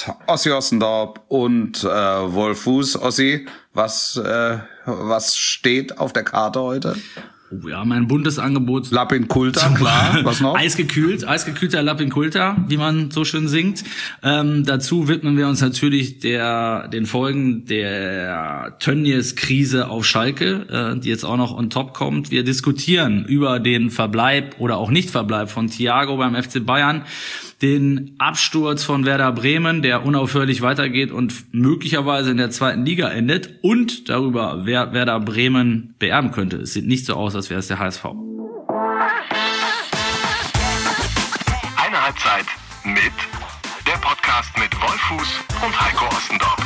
Ossi Ossendorp und Wolf Fuß. Ossi, was steht auf der Karte heute? Oh ja, mein buntes Angebot. Lapin Kulta, klar. Was noch? Eisgekühlter Lapin Kulta, wie man so schön singt. Dazu widmen wir uns natürlich den Folgen der Tönnies-Krise auf Schalke, die jetzt auch noch on top kommt. Wir diskutieren über den Verbleib oder auch Nicht-Verbleib von Thiago beim FC Bayern, den Absturz von Werder Bremen, der unaufhörlich weitergeht und möglicherweise in der 2. Liga endet, und darüber, wer Werder Bremen beerben könnte. Es sieht nicht so aus, als wäre es der HSV. Eine Halbzeit mit der Podcast mit Wolf Fuß und Heiko Ossendorp.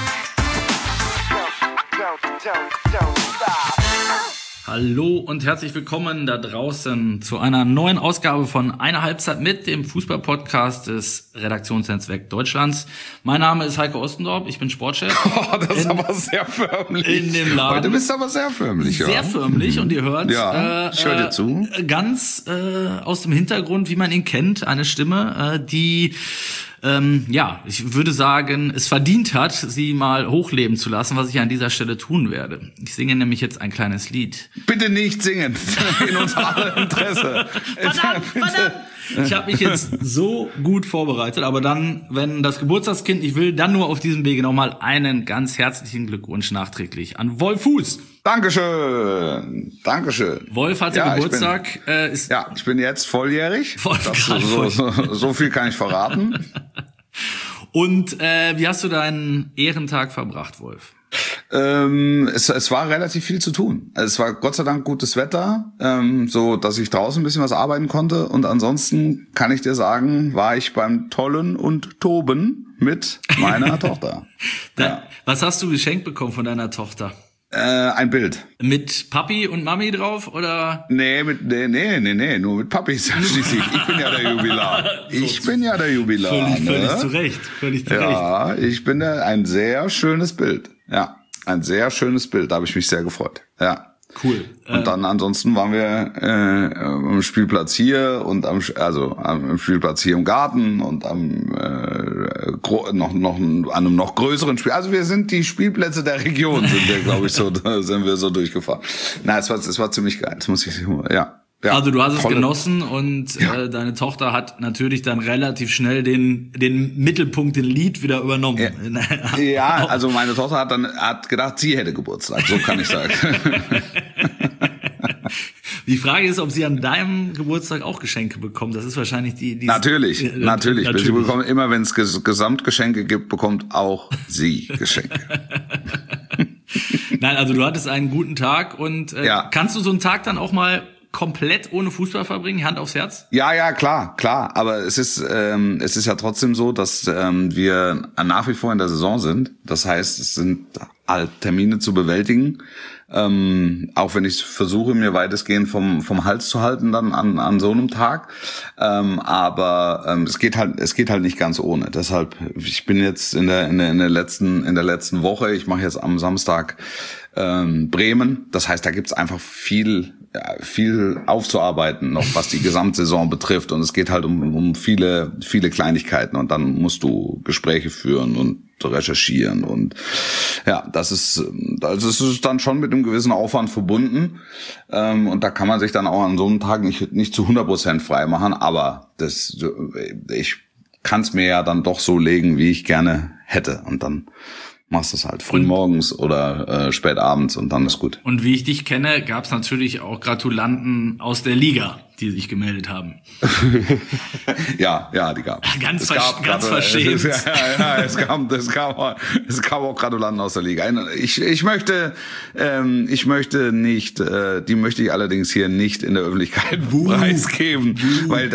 Hallo und herzlich willkommen da draußen zu einer neuen Ausgabe von Eine Halbzeit mit, dem Fußball-Podcast des Redaktionsnetzwerks Deutschlands. Mein Name ist Heiko Ossendorp, ich bin Sportchef. Oh, das ist aber sehr förmlich. In dem Laden. Heute bist du aber sehr förmlich. Sehr ja. förmlich, und ihr hört ich höre dir zu. Ganz aus dem Hintergrund, wie man ihn kennt, eine Stimme, die ich würde sagen, es verdient hat, sie mal hochleben zu lassen, was ich an dieser Stelle tun werde. Ich singe nämlich jetzt ein kleines Lied. Bitte nicht singen, in unser aller Interesse. Verdammt! Ich habe mich jetzt so gut vorbereitet, aber dann, wenn das Geburtstagskind nicht will, dann nur auf diesem Wege nochmal einen ganz herzlichen Glückwunsch nachträglich an Wolf Fuß. Dankeschön. Wolf hatte Geburtstag. Ich bin jetzt volljährig. So viel kann ich verraten. Und wie hast du deinen Ehrentag verbracht, Wolf? Es war relativ viel zu tun. Es war Gott sei Dank gutes Wetter, so dass ich draußen ein bisschen was arbeiten konnte. Und ansonsten kann ich dir sagen, war ich beim Tollen und Toben mit meiner Tochter. Was hast du geschenkt bekommen von deiner Tochter? Ein Bild. Mit Papi und Mami drauf, oder? Nee, nur mit Papi schließlich. Ich bin ja der Jubilar. Völlig zu Recht. Ja, ich bin ein sehr schönes Bild. Ja, ein sehr schönes Bild. Da habe ich mich sehr gefreut. Ja. Cool. Und dann ansonsten waren wir am Spielplatz hier und am Spielplatz hier im Garten und an einem noch größeren Spiel. Also wir sind die Spielplätze der Region, sind wir so durchgefahren. Na, es war ziemlich geil. Das muss ich ja. Ja, also du hast es genossen, und deine Tochter hat natürlich dann relativ schnell den Mittelpunkt, den Lied wieder übernommen. Ja, also meine Tochter hat gedacht, sie hätte Geburtstag, so kann ich sagen. Die Frage ist, ob sie an deinem Geburtstag auch Geschenke bekommt. Das ist wahrscheinlich die Natürlich. Sie bekommen immer, wenn es Gesamtgeschenke gibt, bekommt auch sie Geschenke. Nein, also du hattest einen guten Tag, und kannst du so einen Tag dann auch mal komplett ohne Fußball verbringen, Hand aufs Herz? Ja, klar. Aber es ist ja trotzdem so, dass wir nach wie vor in der Saison sind. Das heißt, es sind halt Termine zu bewältigen. Auch wenn ich versuche, mir weitestgehend vom Hals zu halten dann an so einem Tag. Aber es geht halt nicht ganz ohne. Deshalb, ich bin jetzt in der letzten Woche, ich mache jetzt am Samstag Bremen. Das heißt, da gibt's einfach viel aufzuarbeiten noch, was die Gesamtsaison betrifft. Und es geht halt um viele Kleinigkeiten. Und dann musst du Gespräche führen und recherchieren. Und ja, das ist dann schon mit einem gewissen Aufwand verbunden. Und da kann man sich dann auch an so einem Tag nicht zu 100% frei machen. Aber ich kann es mir ja dann doch so legen, wie ich gerne hätte. Und dann machst du es halt früh morgens oder spät abends, und dann ist gut. Und wie ich dich kenne, gab es natürlich auch Gratulanten aus der Liga, die sich gemeldet haben. Ja, die gab es. Ganz verschämt. Es gab auch Gratulanten aus der Liga. Ich möchte nicht, die möchte ich allerdings hier nicht in der Öffentlichkeit preisgeben, weil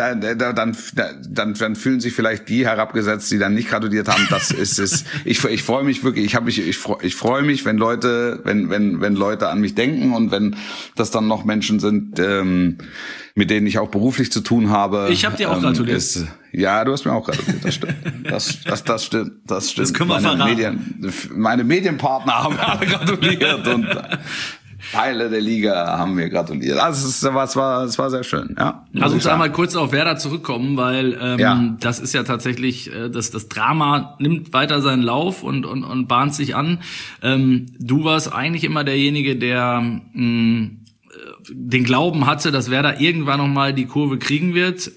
dann fühlen sich vielleicht die herabgesetzt, die dann nicht gratuliert haben. Das ist es. Ich freue mich wirklich. Ich freue mich, wenn Leute an mich denken, und wenn das dann noch Menschen sind, mit denen ich auch beruflich zu tun habe. Ich habe dir auch gratuliert. Ja, du hast mir auch gratuliert, das stimmt. Das stimmt. Das können wir verraten. Meine Medienpartner haben alle gratuliert. Und Teile der Liga haben mir gratuliert. Also es war sehr schön. Ja, lass uns einmal kurz auf Werder zurückkommen, weil das ist ja tatsächlich, das Drama nimmt weiter seinen Lauf und bahnt sich an. Du warst eigentlich immer derjenige, der den Glauben hatte, dass Werder irgendwann nochmal die Kurve kriegen wird.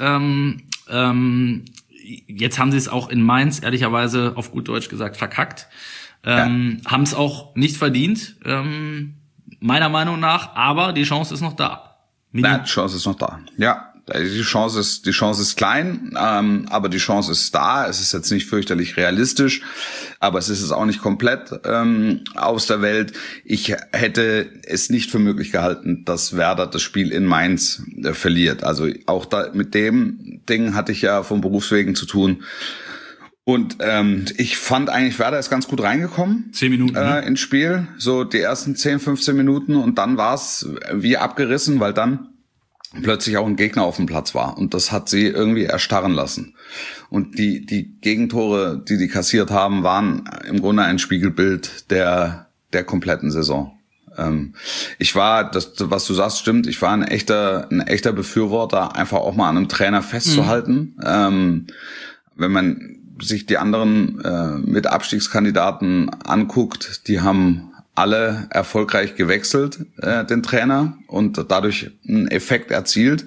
Jetzt haben sie es auch in Mainz, ehrlicherweise auf gut Deutsch gesagt, verkackt. Haben es auch nicht verdient, meiner Meinung nach, aber die Chance ist noch da. Die Chance ist noch da. Ja, die Chance ist klein, aber die Chance ist da. Es ist jetzt nicht fürchterlich realistisch, aber es ist es auch nicht komplett aus der Welt. Ich hätte es nicht für möglich gehalten, dass Werder das Spiel in Mainz verliert. Also auch da mit dem Ding hatte ich ja von Berufswegen zu tun. Und ich fand eigentlich, Werder ist ganz gut reingekommen 10 Minuten ins Spiel, so die ersten 10, 15 Minuten, und dann war es wie abgerissen, weil dann plötzlich auch ein Gegner auf dem Platz war, und das hat sie irgendwie erstarren lassen. Und die Gegentore, die kassiert haben, waren im Grunde ein Spiegelbild der kompletten Saison. Ich war, was du sagst, stimmt, ich war ein echter Befürworter, einfach auch mal an einem Trainer festzuhalten. Wenn man sich die anderen mit Abstiegskandidaten anguckt, die haben alle erfolgreich gewechselt, den Trainer, und dadurch einen Effekt erzielt.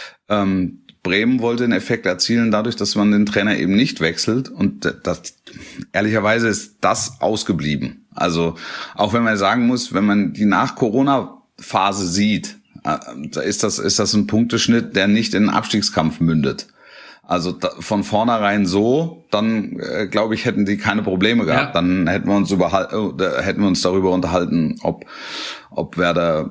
Bremen wollte einen Effekt erzielen dadurch, dass man den Trainer eben nicht wechselt, und ehrlicherweise ist das ausgeblieben. Also auch wenn man sagen muss, wenn man die Nach-Corona-Phase sieht, da ist das ein Punkteschnitt, der nicht in einen Abstiegskampf mündet. Also von vornherein so, dann glaube ich, hätten die keine Probleme gehabt. Ja. Dann hätten wir uns darüber unterhalten, ob Werder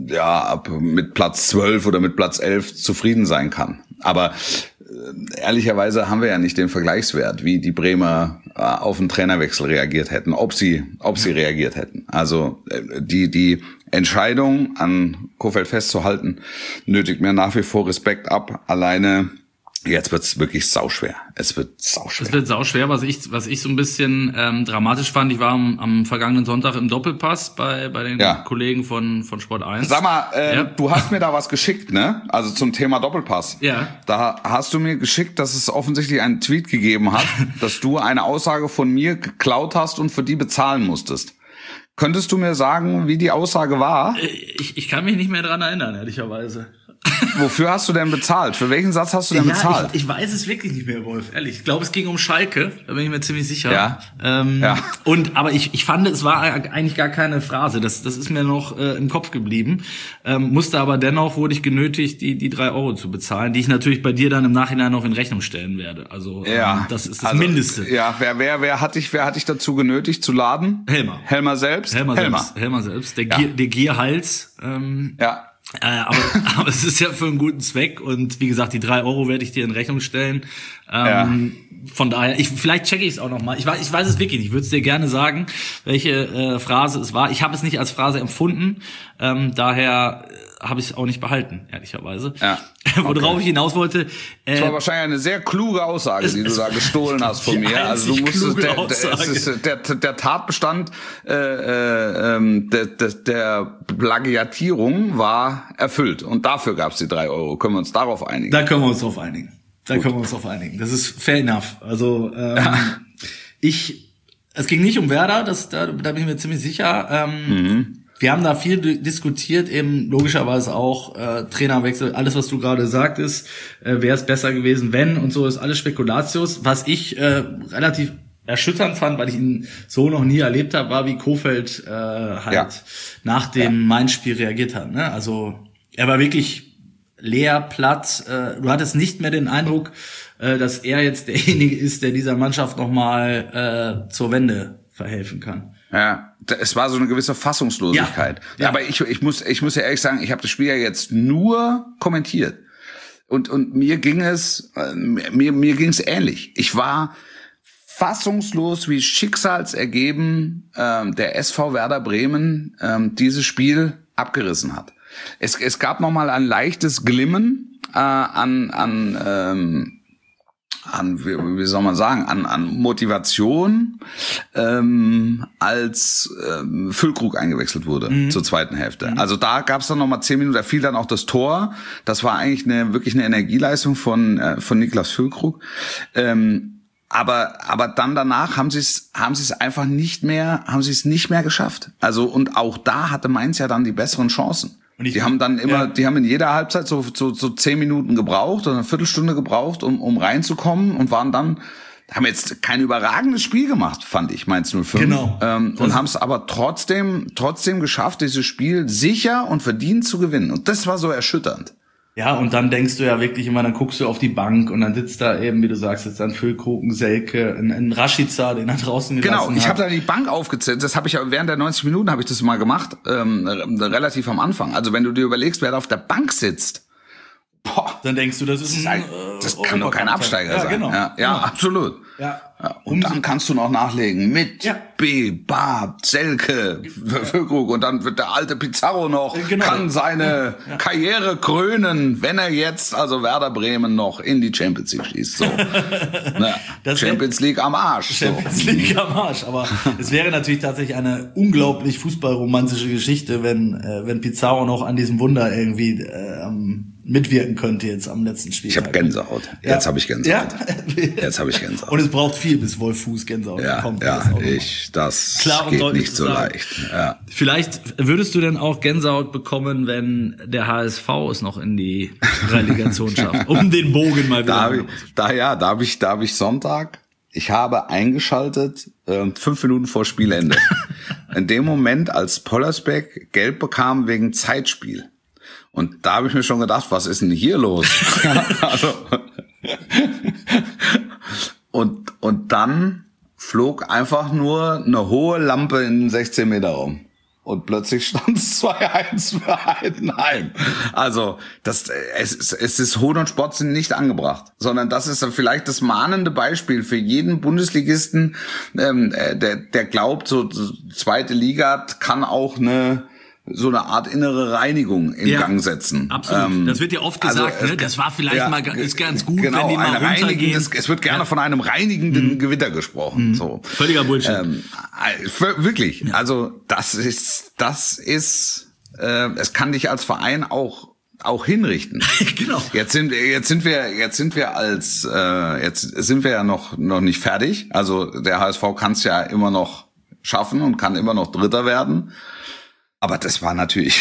mit Platz 12 oder mit Platz 11 zufrieden sein kann. Aber ehrlicherweise haben wir ja nicht den Vergleichswert, wie die Bremer auf einen Trainerwechsel reagiert hätten, ob sie reagiert hätten. Also die Entscheidung, an Kohfeldt festzuhalten, nötigt mir nach wie vor Respekt ab. Alleine jetzt wird's wirklich sauschwer. Es wird sauschwer. Was ich so ein bisschen dramatisch fand, ich war am vergangenen Sonntag im Doppelpass bei den Kollegen von Sport 1. Sag mal, du hast mir da was geschickt, ne? Also zum Thema Doppelpass. Ja. Da hast du mir geschickt, dass es offensichtlich einen Tweet gegeben hat, dass du eine Aussage von mir geklaut hast und für die bezahlen musstest. Könntest du mir sagen, wie die Aussage war? Ich kann mich nicht mehr dran erinnern, ehrlicherweise. Wofür hast du denn bezahlt? Für welchen Satz hast du denn bezahlt? Ich weiß es wirklich nicht mehr, Wolf, ehrlich. Ich glaube, es ging um Schalke, da bin ich mir ziemlich sicher. Ja. Aber ich fand, es war eigentlich gar keine Phrase. Das ist mir noch im Kopf geblieben. Musste aber dennoch, wurde ich genötigt, die 3 Euro zu bezahlen, die ich natürlich bei dir dann im Nachhinein noch in Rechnung stellen werde. Also das ist das Mindeste. Ja, wer hat dich dazu genötigt zu laden? Helmer selbst? Helmer selbst. Der Gierhals. Aber es ist ja für einen guten Zweck, und wie gesagt, die 3 Euro werde ich dir in Rechnung stellen. Von daher, vielleicht checke ich es auch noch mal. Ich weiß es wirklich nicht. Ich würde es dir gerne sagen, welche Phrase es war. Ich habe es nicht als Phrase empfunden, daher habe ich es auch nicht behalten, ehrlicherweise. Ja. Worauf ich hinaus wollte. Das war wahrscheinlich eine sehr kluge Aussage, die du da gestohlen hast von mir. Also du musstest der Tatbestand der Plagiatierung war erfüllt, und dafür gab es die 3 Euro. Können wir uns darauf einigen? Da können wir uns drauf einigen. Das ist fair enough. Also es ging nicht um Werder, da bin ich mir ziemlich sicher. Wir haben da viel diskutiert, eben logischerweise auch Trainerwechsel, alles, was du gerade sagtest, wäre es besser gewesen, wenn, und so, ist alles Spekulatius. Was ich relativ erschütternd fand, weil ich ihn so noch nie erlebt habe, war, wie Kohfeldt nach dem Mainz-Spiel reagiert hat. Ne? Also er war wirklich leer, platt. Du hattest nicht mehr den Eindruck, dass er jetzt derjenige ist, der dieser Mannschaft nochmal zur Wende verhelfen kann. Ja, es war so eine gewisse Fassungslosigkeit. Ja. Aber ich muss ja ehrlich sagen, ich habe das Spiel ja jetzt nur kommentiert. Und mir ging's ähnlich. Ich war fassungslos, wie schicksalsergeben der SV Werder Bremen dieses Spiel abgerissen hat. Es gab noch mal ein leichtes Glimmen an wie soll man sagen, an Motivation, als Füllkrug eingewechselt wurde zur zweiten Hälfte. Also da gab es dann nochmal 10 Minuten, da fiel dann auch das Tor. Das war eigentlich wirklich eine Energieleistung von Niklas Füllkrug. Aber dann danach haben sie es einfach nicht mehr geschafft. Also, und auch da hatte Mainz ja dann die besseren Chancen. Die haben in jeder Halbzeit so 10 Minuten gebraucht oder eine Viertelstunde gebraucht, um reinzukommen und haben jetzt kein überragendes Spiel gemacht, fand ich, Mainz 05. Genau. Und haben es aber trotzdem geschafft, dieses Spiel sicher und verdient zu gewinnen. Und das war so erschütternd. Ja, und dann denkst du ja wirklich immer, dann guckst du auf die Bank und dann sitzt da eben, wie du sagst, jetzt dann Füllkrug, Selke, ein Rashica, den er draußen gelassen hat. Genau, ich habe da die Bank aufgezählt. Das habe ich ja während der 90 Minuten habe ich das mal gemacht, relativ am Anfang. Also wenn du dir überlegst, wer da auf der Bank sitzt, dann denkst du, das kann doch kein Absteiger sein. Genau. Ja, absolut. Ja. Und dann kannst du noch nachlegen mit Barth, Selke, Füllkrug und dann wird der alte Pizarro noch, kann seine Karriere krönen, wenn er jetzt, also Werder Bremen, noch in die Champions League schießt. So. Champions League am Arsch. Champions League am Arsch. Aber es wäre natürlich tatsächlich eine unglaublich fußballromantische Geschichte, wenn Pizarro noch an diesem Wunder irgendwie mitwirken könnte jetzt am letzten Spiel. Ich habe Gänsehaut. Jetzt habe ich Gänsehaut. Jetzt habe ich Gänsehaut. Und es braucht viel, bis Wolf Fuß Gänsehaut kommt. Das klar und geht deutlich nicht so leicht. Ja. Vielleicht würdest du denn auch Gänsehaut bekommen, wenn der HSV es noch in die Relegation schafft, um den Bogen mal wieder. Da habe ich Sonntag. Ich habe eingeschaltet 5 Minuten vor Spielende. In dem Moment, als Pollersbeck gelb bekam wegen Zeitspiel. Und da habe ich mir schon gedacht, was ist denn hier los? Und dann flog einfach nur eine hohe Lampe in den 16 Meter Raum. Und plötzlich stand es 2-1 für Heidenheim. Also, es ist Hohn und Spott sind nicht angebracht, sondern das ist vielleicht das mahnende Beispiel für jeden Bundesligisten, der glaubt, so zweite Liga kann auch so eine Art innere Reinigung in Gang setzen. Absolut. Das wird ja oft gesagt, also, das war vielleicht mal ist ganz gut, wenn die mal runtergehen. Es wird gerne von einem reinigenden Gewitter gesprochen. So. Völliger Bullshit. Wirklich. Ja. Also das ist, es kann dich als Verein auch hinrichten. Genau. Jetzt sind wir ja noch nicht fertig. Also der HSV kann es ja immer noch schaffen und kann immer noch Dritter werden. Aber das war natürlich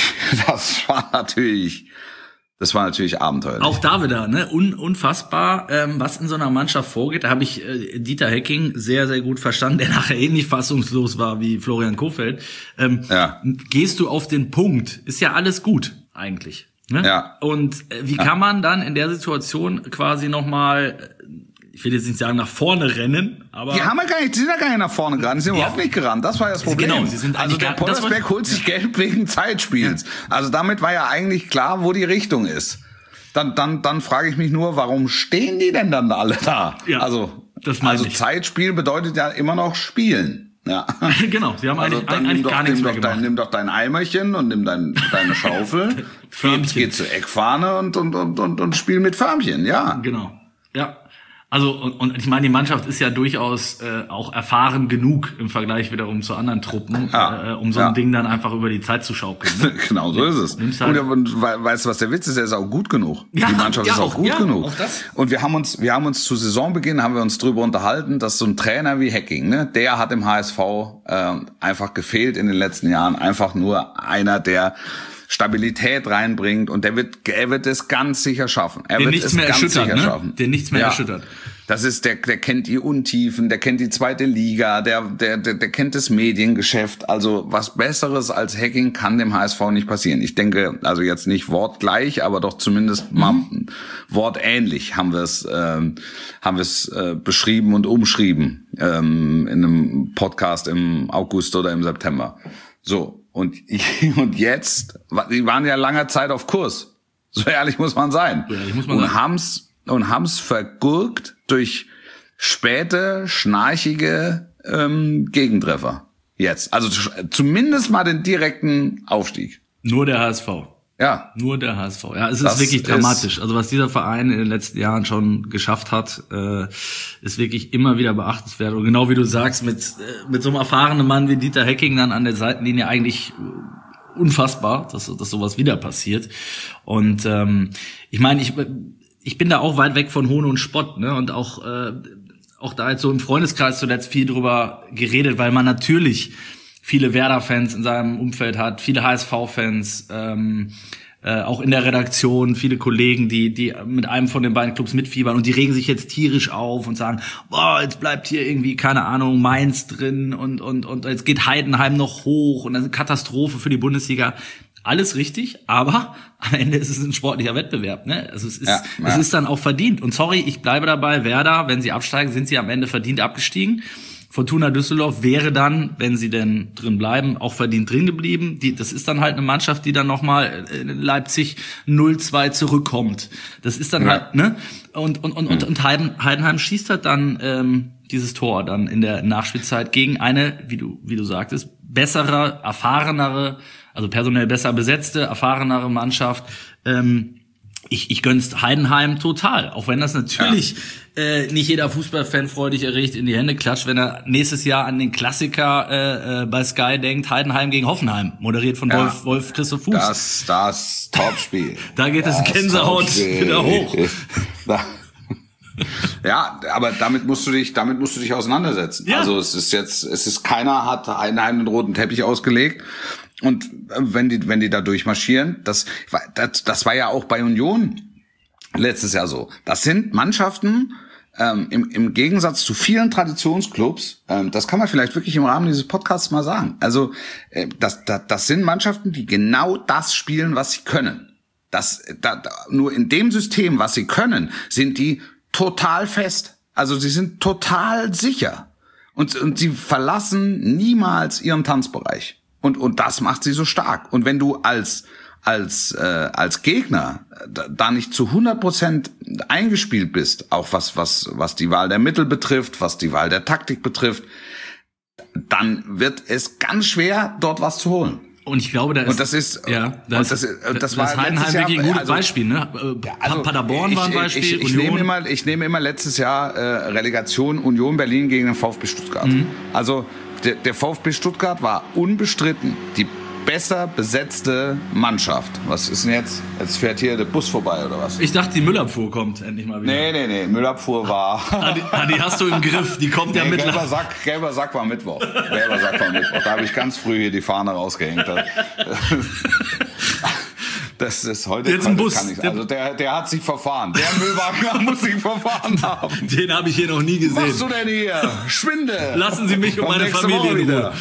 abenteuerlich. Auch da wieder, unfassbar, was in so einer Mannschaft vorgeht. Da habe ich Dieter Hecking sehr, sehr gut verstanden, der nachher ähnlich fassungslos war wie Florian Kohfeldt. Gehst du auf den Punkt, ist ja alles gut eigentlich. Ne? Ja. Und wie kann man dann in der Situation quasi nochmal, ich will jetzt nicht sagen nach vorne rennen, aber... Die sind ja gar nicht nach vorne gerannt, die sind überhaupt nicht gerannt, das war ja das Problem. Genau, sie sind also der Pollersbeck holt sich gelb wegen Zeitspiels. Ja. Also damit war ja eigentlich klar, wo die Richtung ist. Dann frage ich mich nur, warum stehen die denn dann alle da? Ja, also ich. Zeitspiel bedeutet ja immer noch spielen. Ja. Genau, sie haben eigentlich gar nichts mehr gemacht. Nimm doch dein Eimerchen und nimm deine Schaufel, geh zur Eckfahne und spiel mit Förmchen, ja. Genau, ja. Also, und ich meine, die Mannschaft ist ja durchaus auch erfahren genug im Vergleich wiederum zu anderen Truppen, um so ein Ding dann einfach über die Zeit zu schaukeln. Ne? Genau, so ist es. Halt und weißt du, was der Witz ist? Er ist auch gut genug. Ja, die Mannschaft ist auch gut genug. Auch das. Und wir haben uns zu Saisonbeginn drüber unterhalten, dass so ein Trainer wie Hecking, der hat im HSV einfach gefehlt in den letzten Jahren. Einfach nur einer, der Stabilität reinbringt und er wird es ganz sicher schaffen. Er wird es ganz sicher schaffen. Der nichts mehr erschüttert. Das ist der kennt die Untiefen, der kennt die zweite Liga, der kennt das Mediengeschäft. Also was Besseres als Hecking kann dem HSV nicht passieren. Ich denke, also jetzt nicht wortgleich, aber doch zumindest mal wortähnlich haben wir es beschrieben und umschrieben in einem Podcast im August oder im September. So. Und jetzt, die waren ja lange Zeit auf Kurs. So ehrlich muss man sein. Und haben's vergurkt durch späte, schnarchige Gegentreffer. Jetzt. Also zumindest mal den direkten Aufstieg. Nur der HSV. Ja. Nur der HSV. Ja, es ist wirklich dramatisch. Also was dieser Verein in den letzten Jahren schon geschafft hat, ist wirklich immer wieder beachtenswert. Und genau wie du sagst, mit so einem erfahrenen Mann wie Dieter Hecking dann an der Seitenlinie eigentlich unfassbar, dass sowas wieder passiert. Und ich meine, ich bin da auch weit weg von Hohn und Spott, ne? Und auch da jetzt so im Freundeskreis zuletzt viel drüber geredet, weil man natürlich viele Werder-Fans in seinem Umfeld hat, viele HSV-Fans, auch in der Redaktion, viele Kollegen, die mit einem von den beiden Clubs mitfiebern und die regen sich jetzt tierisch auf und sagen, boah, jetzt bleibt hier irgendwie, keine Ahnung, Mainz drin und jetzt geht Heidenheim noch hoch und das ist eine Katastrophe für die Bundesliga. Alles richtig, aber am Ende ist es ein sportlicher Wettbewerb, ne? Also es ist dann auch verdient. Und sorry, ich bleibe dabei, Werder, wenn sie absteigen, sind sie am Ende verdient abgestiegen. Fortuna Düsseldorf wäre dann, wenn sie denn drin bleiben, auch verdient drin geblieben. Das ist dann halt eine Mannschaft, die dann nochmal in Leipzig 0-2 zurückkommt. Das ist dann halt, ne? Und Heidenheim schießt halt dann dieses Tor dann in der Nachspielzeit gegen eine, wie du sagtest, bessere, erfahrenere, also personell besser besetzte, erfahrenere Mannschaft. Ich gönn's Heidenheim total, auch wenn das natürlich nicht jeder Fußballfan freudig erregt in die Hände klatscht, wenn er nächstes Jahr an den Klassiker bei Sky denkt, Heidenheim gegen Hoffenheim, moderiert von Wolf Christoph Fuchs. Das Topspiel. Da geht das Gänsehaut wieder hoch. Ja, aber damit musst du dich auseinandersetzen. Ja. Also keiner hat Heidenheim den roten Teppich ausgelegt. Und wenn die da durchmarschieren, das war ja auch bei Union letztes Jahr so. Das sind Mannschaften, im Gegensatz zu vielen Traditionsclubs, das kann man vielleicht wirklich im Rahmen dieses Podcasts mal sagen. Also, das sind Mannschaften, die genau das spielen, was sie können. Nur in dem System, was sie können, sind die total fest. Also, sie sind total sicher. Und sie verlassen niemals ihren Tanzbereich. Und das macht sie so stark. Und wenn du als Gegner da nicht zu 100% eingespielt bist, auch was die Wahl der Mittel betrifft, was die Wahl der Taktik betrifft, dann wird es ganz schwer, dort was zu holen. Und ich glaube, das war Heidenheim wirklich ein gutes Beispiel, ne? Paderborn war ein Beispiel. Ich nehme immer letztes Jahr Relegation Union Berlin gegen den VfB Stuttgart. Mhm. Also der VfB Stuttgart war unbestritten die besser besetzte Mannschaft. Was ist denn jetzt? Jetzt fährt hier der Bus vorbei, oder was? Ich dachte, die Müllabfuhr kommt endlich mal wieder. Nee. Müllabfuhr war... Die hast du im Griff. Die kommt ja mit. Gelber Sack war Mittwoch. Da habe ich ganz früh hier die Fahne rausgehängt. Das ist heute jetzt ein Bus. Kann ich, also der hat sich verfahren. Der Müllwagen muss sich verfahren haben. Den habe ich hier noch nie gesehen. Was machst du denn hier? Schwinde! Lassen Sie mich und meine Familie in Ruhe.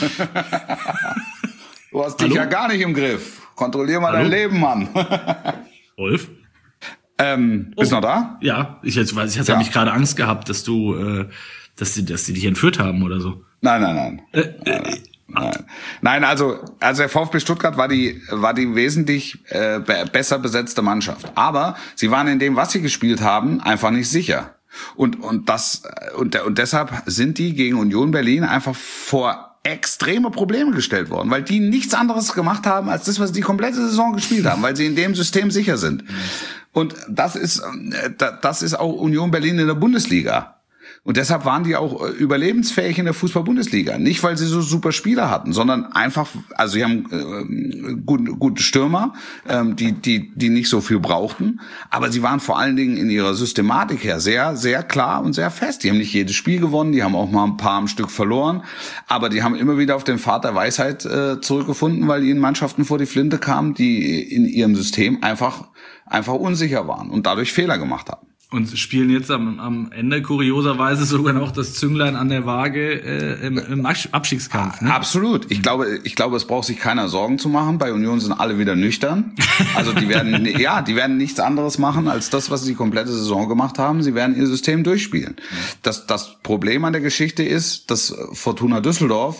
Du hast dich ja gar nicht im Griff. Kontrollier mal dein Leben, Mann. Wolf? Bist du noch da? Ja, ich habe mich gerade Angst gehabt, dass dass sie dich entführt haben oder so. Nein. Nein, also der VfB Stuttgart war die wesentlich besser besetzte Mannschaft. Aber sie waren in dem, was sie gespielt haben, einfach nicht sicher. Und deshalb sind die gegen Union Berlin einfach vor extreme Probleme gestellt worden, weil die nichts anderes gemacht haben, als das, was sie die komplette Saison gespielt haben, weil sie in dem System sicher sind. Und das ist auch Union Berlin in der Bundesliga. Und deshalb waren die auch überlebensfähig in der Fußball-Bundesliga. Nicht, weil sie so super Spieler hatten, sondern einfach, also sie haben gute Stürmer, die nicht so viel brauchten. Aber sie waren vor allen Dingen in ihrer Systematik her sehr, sehr klar und sehr fest. Die haben nicht jedes Spiel gewonnen, die haben auch mal ein paar am Stück verloren. Aber die haben immer wieder auf den Pfad der Weisheit zurückgefunden, weil ihnen Mannschaften vor die Flinte kamen, die in ihrem System einfach unsicher waren und dadurch Fehler gemacht haben. Und spielen jetzt am Ende kurioserweise sogar noch das Zünglein an der Waage im Abstiegskampf. Ne? Absolut. Ich glaube, es braucht sich keiner Sorgen zu machen. Bei Union sind alle wieder nüchtern. Also die werden nichts anderes machen als das, was sie die komplette Saison gemacht haben. Sie werden ihr System durchspielen. Das Problem an der Geschichte ist, dass Fortuna Düsseldorf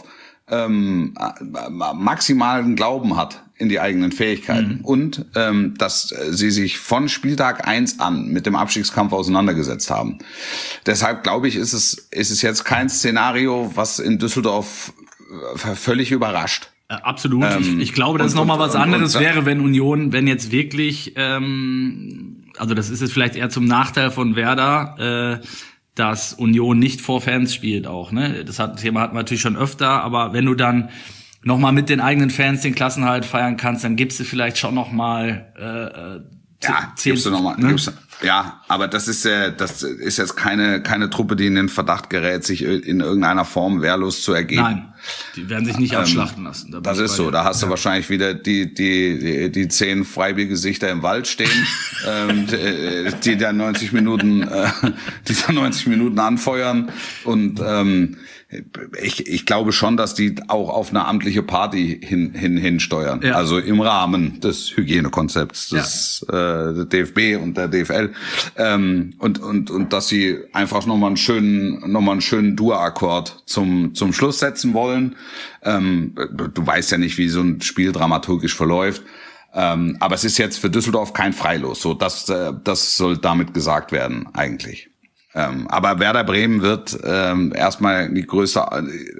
maximalen Glauben hat in die eigenen Fähigkeiten und dass sie sich von Spieltag 1 an mit dem Abstiegskampf auseinandergesetzt haben. Deshalb glaube ich, ist es jetzt kein Szenario, was in Düsseldorf völlig überrascht. Absolut. Ich glaube, dass nochmal was anderes wäre, wenn jetzt wirklich, also das ist jetzt vielleicht eher zum Nachteil von Werder, dass Union nicht vor Fans spielt auch, ne? Thema hatten wir natürlich schon öfter, aber wenn du dann nochmal mit den eigenen Fans den Klassenerhalt feiern kannst, dann gibst du vielleicht schon nochmal gibst du nochmal, ne? Ja, aber das ist jetzt keine Truppe, die in den Verdacht gerät, sich in irgendeiner Form wehrlos zu ergeben. Nein, die werden sich nicht ausschlachten lassen. Das ist so. Da hast du wahrscheinlich wieder die 10 Freibiergesichter im Wald stehen, die dann 90 Minuten anfeuern und ich glaube schon, dass die auch auf eine amtliche Party hinsteuern. Ja. Also im Rahmen des Hygienekonzepts des DFB und der DFL. Und dass sie einfach nochmal einen schönen Dur-Akkord zum Schluss setzen wollen. Du weißt ja nicht, wie so ein Spiel dramaturgisch verläuft. Aber es ist jetzt für Düsseldorf kein Freilos. So, das soll damit gesagt werden, eigentlich. Aber Werder Bremen wird erstmal die größte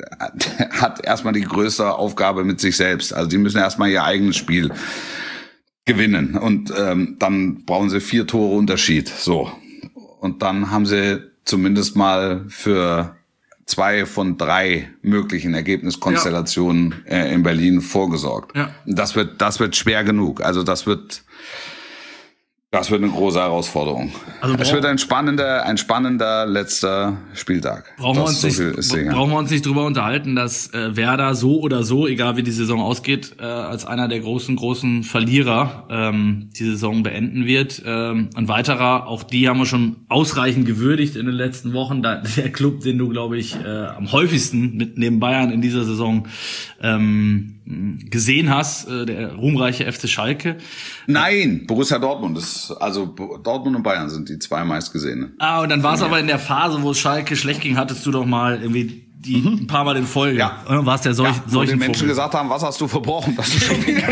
Aufgabe mit sich selbst. Also die müssen erstmal ihr eigenes Spiel gewinnen und dann brauchen sie 4 Tore Unterschied. So. Und dann haben sie zumindest mal für 2 von 3 möglichen Ergebniskonstellationen in Berlin vorgesorgt. Ja. Das wird schwer genug. Also das wird eine große Herausforderung. Also es wird ein spannender letzter Spieltag. Brauchen wir uns nicht drüber unterhalten, dass Werder so oder so, egal wie die Saison ausgeht, als einer der großen Verlierer die Saison beenden wird. Ein weiterer, auch die haben wir schon ausreichend gewürdigt in den letzten Wochen. Der Club, den du, glaube ich, am häufigsten neben Bayern in dieser Saison gesehen hast, der ruhmreiche FC Schalke. Nein, Borussia Dortmund. Dortmund und Bayern sind die 2 meistgesehenen. Und dann war es aber in der Phase, wo Schalke schlecht ging, hattest du doch mal irgendwie ein paar Mal in Folge. Ja. Warst ja solchen wo die Menschen gesagt haben, was hast du verbrochen? Das ist schon wieder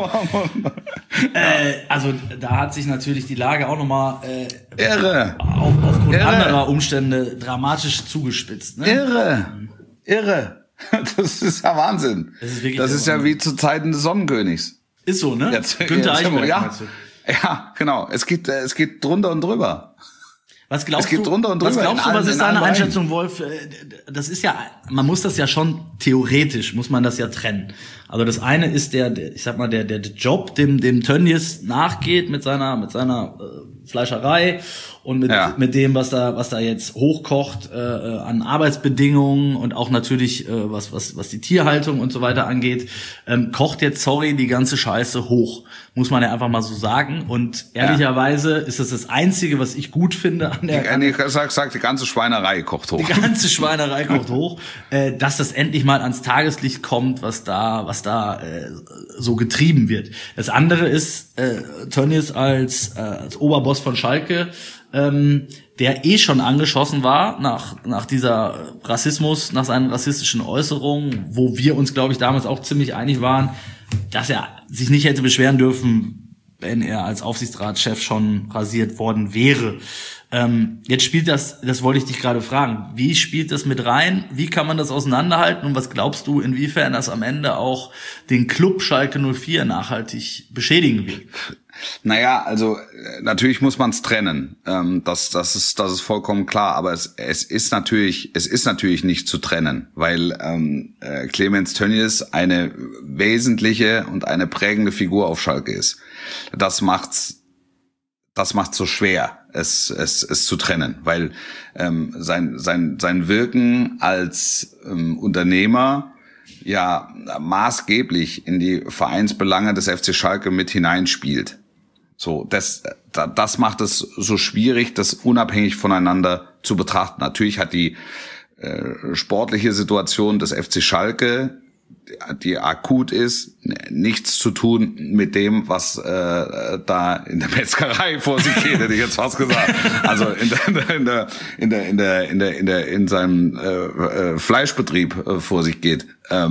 also da hat sich natürlich die Lage auch nochmal aufgrund anderer Umstände dramatisch zugespitzt. Ne? Irre. Das ist ja Wahnsinn. Das ist ja wie zu Zeiten des Sonnenkönigs. Ist so, ne? Günther Eichberg, meinst du? Ja, genau. Es geht drunter und drüber. Was glaubst du, was ist deine Einschätzung, Wolf? Das ist ja, man muss das ja schon theoretisch, muss man das ja trennen. Also das eine ist der Job, dem Tönnies nachgeht mit seiner Fleischerei und mit dem, was da jetzt hochkocht an Arbeitsbedingungen und auch natürlich was die Tierhaltung und so weiter angeht, kocht jetzt, die ganze Scheiße hoch, muss man ja einfach mal so sagen. Und ehrlicherweise ist das Einzige, was ich gut finde an der... Sag, die ganze Schweinerei kocht hoch. Die ganze Schweinerei kocht hoch, dass das endlich mal ans Tageslicht kommt, was da so getrieben wird. Das andere ist Tönnies als Oberboss von Schalke, der schon angeschossen war nach dieser Rassismus, nach seinen rassistischen Äußerungen, wo wir uns, glaube ich, damals auch ziemlich einig waren, dass er sich nicht hätte beschweren dürfen, wenn er als Aufsichtsratschef schon rasiert worden wäre. Jetzt spielt das wollte ich dich gerade fragen, wie spielt das mit rein? Wie kann man das auseinanderhalten? Und was glaubst du, inwiefern das am Ende auch den Club Schalke 04 nachhaltig beschädigen wird? Naja, also natürlich muss man es trennen. Das ist vollkommen klar. Aber es ist natürlich nicht zu trennen, weil Clemens Tönnies eine wesentliche und eine prägende Figur auf Schalke ist. Das macht's so schwer, es zu trennen, weil sein Wirken als Unternehmer ja maßgeblich in die Vereinsbelange des FC Schalke mit hineinspielt. So, das macht es so schwierig, das unabhängig voneinander zu betrachten. Natürlich hat die sportliche Situation des FC Schalke, die akut ist, nichts zu tun mit dem, was da in der Metzgerei vor sich geht, hätte ich jetzt fast gesagt. Also in seinem Fleischbetrieb vor sich geht.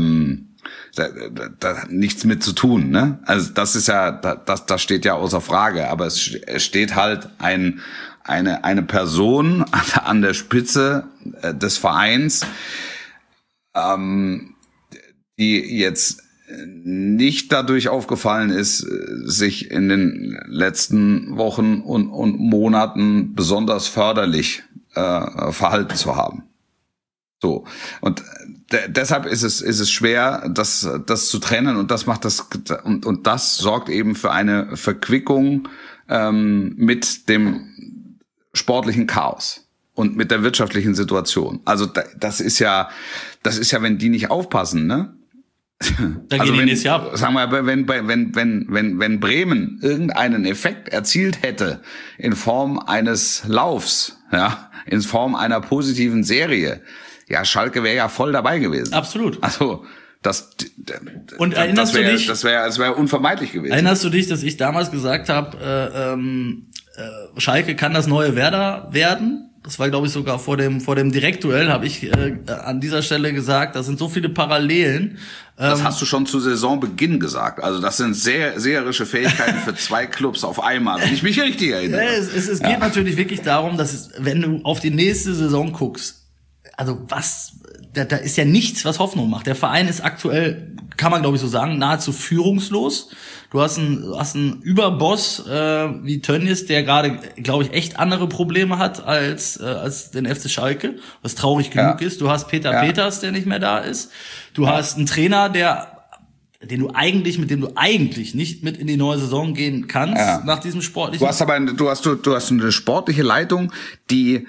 Da nichts mit zu tun, ne? Also das ist ja, das steht ja außer Frage. Aber es steht halt eine Person an der Spitze des Vereins, die jetzt nicht dadurch aufgefallen ist, sich in den letzten Wochen und Monaten besonders förderlich verhalten zu haben. So. Und deshalb ist es schwer, das zu trennen, und das macht und das sorgt eben für eine Verquickung mit dem sportlichen Chaos und mit der wirtschaftlichen Situation. Also das ist ja, wenn die nicht aufpassen, ne? Dann also gehen die nächstes Jahr. Sagen wir, wenn Bremen irgendeinen Effekt erzielt hätte in Form eines Laufs, ja, in Form einer positiven Serie, ja, Schalke wäre ja voll dabei gewesen. Absolut. Also das wäre unvermeidlich gewesen. Erinnerst du dich, dass ich damals gesagt habe, Schalke kann das neue Werder werden? Das war, glaube ich, sogar vor dem Direktduell, habe ich an dieser Stelle gesagt, da sind so viele Parallelen. Das hast du schon zu Saisonbeginn gesagt. Also das sind sehr seherische Fähigkeiten für zwei Clubs auf einmal, wenn ich mich richtig erinnere. Ja, es geht natürlich wirklich darum, dass wenn du auf die nächste Saison guckst, also da ist ja nichts, was Hoffnung macht. Der Verein ist aktuell, kann man glaube ich so sagen, nahezu führungslos. Du hast einen Überboss wie Tönnies, der gerade, glaube ich, echt andere Probleme hat als den FC Schalke, was traurig genug ist. Du hast Peter Peters, der nicht mehr da ist. Du hast einen Trainer, mit dem du eigentlich nicht mit in die neue Saison gehen kannst nach diesem sportlichen. Du hast eine sportliche Leitung, die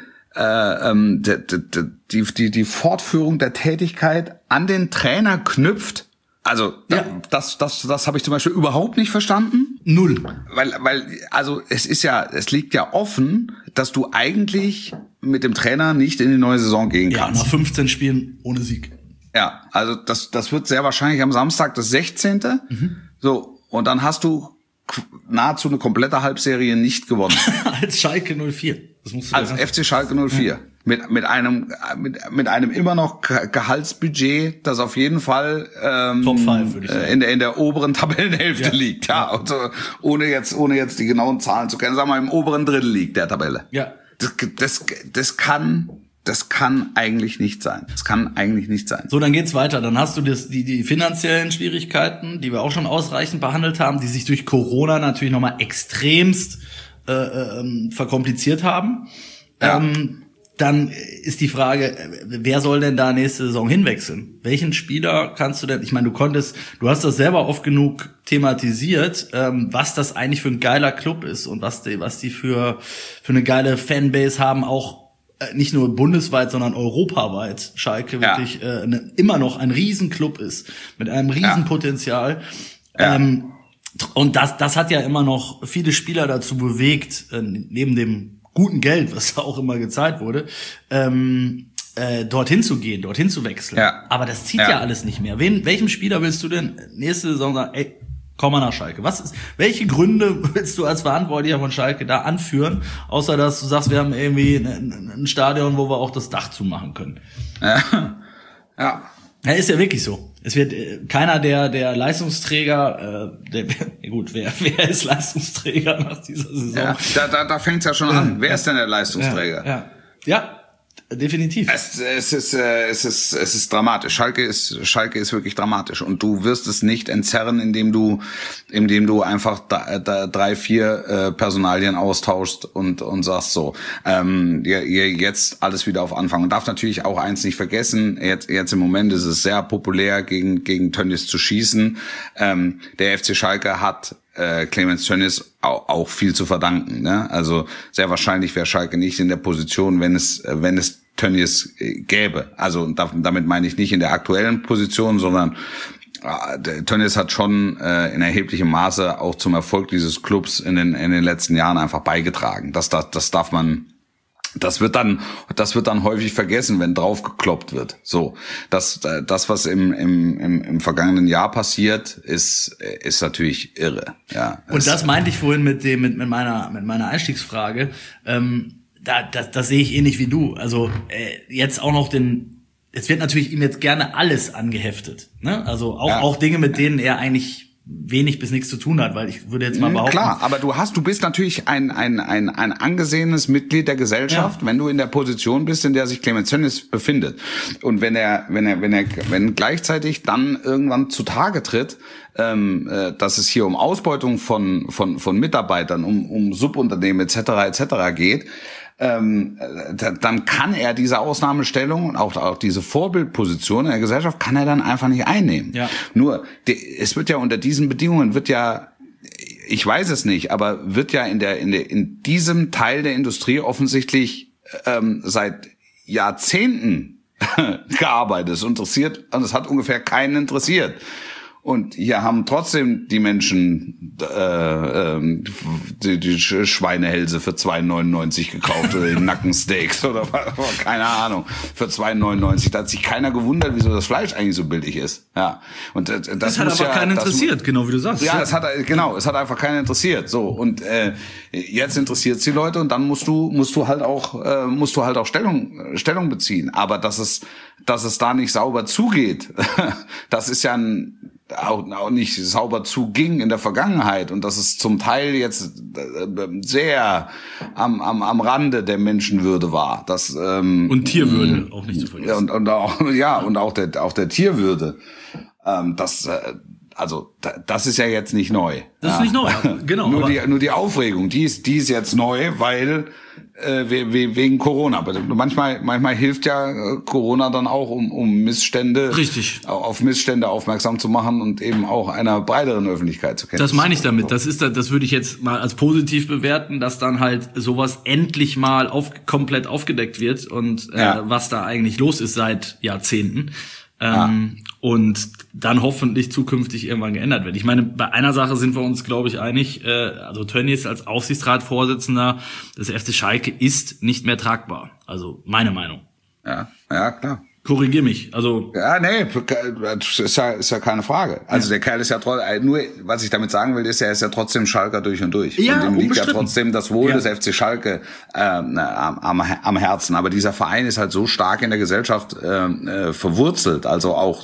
die Fortführung der Tätigkeit an den Trainer knüpft. Also das habe ich zum Beispiel überhaupt nicht verstanden. Null. Weil also es liegt ja offen, dass du eigentlich mit dem Trainer nicht in die neue Saison gehen kannst. Ja, nach 15 Spielen ohne Sieg. Ja, also das wird sehr wahrscheinlich am Samstag das 16. So, und dann hast du nahezu eine komplette Halbserie nicht gewonnen. Als Schalke 04. Das musst du als FC Schalke 04. Ja. Mit einem immer noch Gehaltsbudget, das auf jeden Fall Top 5, würde ich sagen. In der oberen Tabellenhälfte liegt. Ja, also ohne jetzt die genauen Zahlen zu kennen, sagen wir im oberen Drittel liegt der Tabelle. Ja. Das kann eigentlich nicht sein. Das kann eigentlich nicht sein. So, dann geht's weiter. Dann hast du die finanziellen Schwierigkeiten, die wir auch schon ausreichend behandelt haben, die sich durch Corona natürlich nochmal extremst verkompliziert haben. Ja. Dann ist die Frage, wer soll denn da nächste Saison hinwechseln? Welchen Spieler kannst du denn, ich meine, du hast das selber oft genug thematisiert, was das eigentlich für ein geiler Club ist und was die für eine geile Fanbase haben, auch nicht nur bundesweit, sondern europaweit. Schalke wirklich immer noch ein Riesenclub ist, mit einem Riesenpotenzial. Ja. Und das hat ja immer noch viele Spieler dazu bewegt, neben dem guten Geld, was da auch immer gezahlt wurde, dorthin zu gehen, dorthin zu wechseln. Ja. Aber das zieht ja alles nicht mehr. Welchem Spieler willst du denn nächste Saison sagen, ey, komm mal nach Schalke? Welche Gründe willst du als Verantwortlicher von Schalke da anführen, außer dass du sagst, wir haben irgendwie ein Stadion, wo wir auch das Dach zumachen können? Ja. Ja, ist ja wirklich so. Es wird keiner der Leistungsträger, wer ist Leistungsträger nach dieser Saison? Ja, da fängt's ja schon an. Wer ist denn der Leistungsträger? Ja, definitiv. Es ist dramatisch. Schalke ist wirklich dramatisch, und du wirst es nicht entzerren, indem du einfach 3-4 Personalien austauschst und sagst so, jetzt alles wieder auf Anfang. Und darf natürlich auch eins nicht vergessen, jetzt im Moment ist es sehr populär, gegen Tönnies zu schießen. Der FC Schalke hat Clemens Tönnies auch viel zu verdanken, ne? Also sehr wahrscheinlich wäre Schalke nicht in der Position, wenn es Tönnies gäbe. Also damit meine ich nicht in der aktuellen Position, sondern Tönnies hat schon in erheblichem Maße auch zum Erfolg dieses Clubs in den letzten Jahren einfach beigetragen. Das wird dann häufig vergessen, wenn drauf gekloppt wird. So, das was im vergangenen Jahr passiert, ist natürlich irre. Ja. Und das meinte ich vorhin mit meiner Einstiegsfrage. Das sehe ich ähnlich wie du. Also jetzt auch noch es wird natürlich ihm jetzt gerne alles angeheftet. Ne? Also auch Dinge, mit denen er eigentlich wenig bis nichts zu tun hat, weil ich würde jetzt mal behaupten. Klar, aber du bist natürlich ein angesehenes Mitglied der Gesellschaft, wenn du in der Position bist, in der sich Clemens Tönnies befindet. Und wenn gleichzeitig dann irgendwann zutage tritt, dass es hier um Ausbeutung von Mitarbeitern, um Subunternehmen etc. geht, dann kann er diese Ausnahmestellung und auch diese Vorbildposition in der Gesellschaft kann er dann einfach nicht einnehmen. Ja. Nur, es wird ja unter diesen Bedingungen ich weiß es nicht, aber wird ja in diesem Teil der Industrie offensichtlich seit Jahrzehnten gearbeitet, und es hat ungefähr keinen interessiert. Und hier haben trotzdem die Menschen die Schweinehälse für 2,99 gekauft oder die Nackensteaks oder keine Ahnung, für 2,99. Da hat sich keiner gewundert, wieso das Fleisch eigentlich so billig ist. Ja. Und das hat aber keinen interessiert, genau wie du sagst. Ja, es hat einfach keinen interessiert. So, und jetzt interessiert es die Leute, und dann musst du halt auch Stellung beziehen. Aber dass es da nicht sauber zugeht, das ist ja auch nicht sauber zuging in der Vergangenheit, und dass es zum Teil jetzt sehr am Rande der Menschenwürde war. Und Tierwürde auch nicht zu vergessen. Und auch der Tierwürde. Das ist ja jetzt nicht neu. Das ist nicht neu, genau. Nur die Aufregung, die ist jetzt neu, weil wegen Corona. Aber manchmal hilft ja Corona dann auch, um Missstände, richtig, auf Missstände aufmerksam zu machen und eben auch einer breiteren Öffentlichkeit zu kennen. Das meine ich damit. Das würde ich jetzt mal als positiv bewerten, dass dann halt sowas endlich mal komplett aufgedeckt wird und was da eigentlich los ist seit Jahrzehnten. Und dann hoffentlich zukünftig irgendwann geändert wird. Ich meine, bei einer Sache sind wir uns, glaube ich, einig. Also Tönnies als Aufsichtsratsvorsitzender des FC Schalke ist nicht mehr tragbar. Also meine Meinung. Ja, klar. Korrigier mich. Also ist ja keine Frage. Also der Kerl ist ja nur, was ich damit sagen will, ist, er ist ja trotzdem Schalker durch und durch. Ja, und dem liegt ja trotzdem das Wohl des FC Schalke am Herzen. Aber dieser Verein ist halt so stark in der Gesellschaft verwurzelt, also auch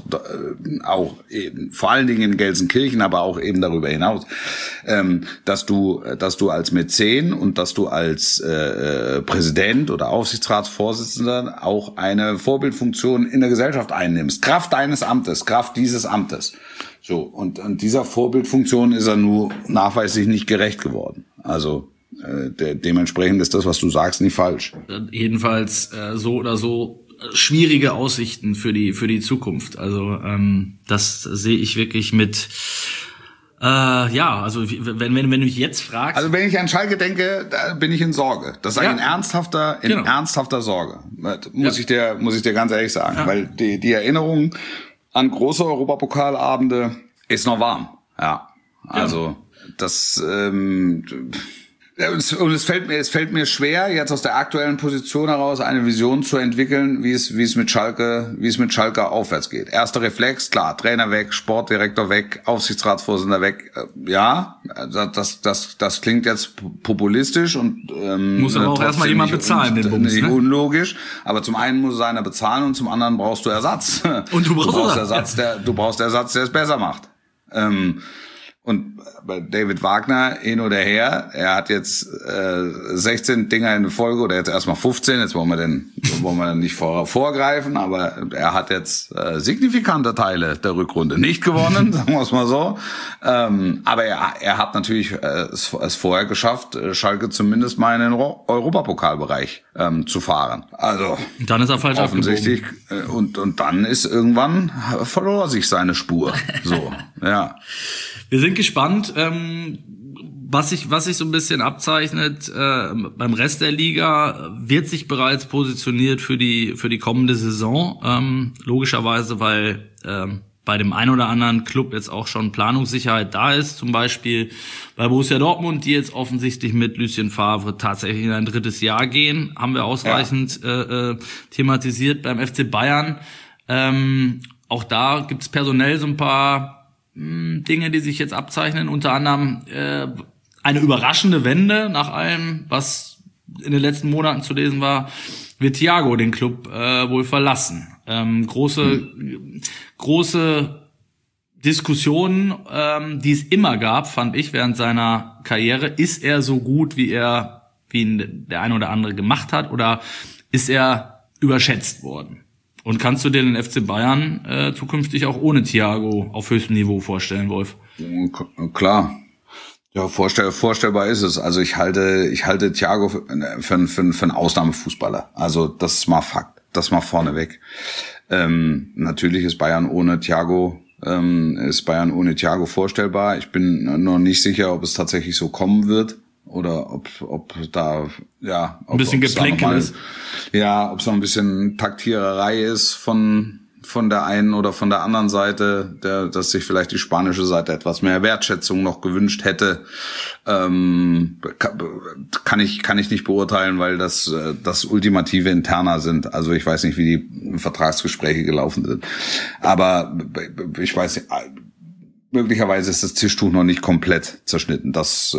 eben, vor allen Dingen in Gelsenkirchen, aber auch eben darüber hinaus, dass du als Mäzen und dass du als Präsident oder Aufsichtsratsvorsitzender auch eine Vorbildfunktion in der Gesellschaft einnimmst, Kraft deines Amtes, Kraft dieses Amtes. So, und dieser Vorbildfunktion ist er nur nachweislich nicht gerecht geworden. Also dementsprechend ist das, was du sagst, nicht falsch. Jedenfalls so oder so schwierige Aussichten für die Zukunft. Also das sehe ich wirklich mit also wenn du mich jetzt fragst. Also wenn ich an Schalke denke, da bin ich in Sorge. Das sage ich in ernsthafter Sorge. Muss ich dir ganz ehrlich sagen. Ja. Weil die Erinnerung an große Europapokalabende ist noch warm. Ja. Also das und es fällt mir schwer, jetzt aus der aktuellen Position heraus eine Vision zu entwickeln, wie es mit Schalke aufwärts geht. Erster Reflex, klar, Trainer weg, Sportdirektor weg, Aufsichtsratsvorsitzender weg. Ja, das klingt jetzt populistisch und muss aber auch erstmal jemand bezahlen, den Bums, nicht unlogisch. Aber zum einen muss einer bezahlen und zum anderen brauchst du Ersatz. Und du brauchst Ersatz, der es besser macht. Und bei David Wagner, hin oder her, er hat jetzt 16 Dinger in Folge, oder jetzt erstmal 15, jetzt wollen wir nicht vorgreifen, aber er hat jetzt signifikante Teile der Rückrunde nicht gewonnen, sagen wir es mal so. Aber er hat natürlich es vorher geschafft, Schalke zumindest mal in den Europapokalbereich zu fahren. Also dann ist er falsch offensichtlich und dann ist irgendwann verlor sich seine Spur. So, ja. Wir sind gespannt, was sich so ein bisschen abzeichnet. Beim Rest der Liga wird sich bereits positioniert für die kommende Saison. Logischerweise, weil bei dem einen oder anderen Club jetzt auch schon Planungssicherheit da ist. Zum Beispiel bei Borussia Dortmund, die jetzt offensichtlich mit Lucien Favre tatsächlich in ein drittes Jahr gehen. Haben wir ausreichend thematisiert. Beim FC Bayern, auch da gibt's personell so ein paar Dinge, die sich jetzt abzeichnen, unter anderem eine überraschende Wende nach allem, was in den letzten Monaten zu lesen war, wird Thiago den Große Diskussionen, die es immer gab, fand ich, während seiner Karriere. Ist er so gut, wie ihn der eine oder andere gemacht hat, oder ist er überschätzt worden? Und kannst du dir den FC Bayern zukünftig auch ohne Thiago auf höchstem Niveau vorstellen, Wolf? Klar. Ja, vorstellbar ist es. Also ich halte Thiago für einen Ausnahmefußballer. Also das ist mal Fakt. Das mal vorneweg. Natürlich ist Bayern ohne Thiago vorstellbar. Ich bin noch nicht sicher, ob es tatsächlich so kommen wird oder ob da ein bisschen Geplänkel ist. Ja, ob es noch ein bisschen Taktiererei ist von der einen oder von der anderen Seite, dass sich vielleicht die spanische Seite etwas mehr Wertschätzung noch gewünscht hätte, kann ich nicht beurteilen, weil das ultimative Interna sind. Also ich weiß nicht, wie die Vertragsgespräche gelaufen sind. Aber ich weiß nicht, möglicherweise ist das Tischtuch noch nicht komplett zerschnitten. Das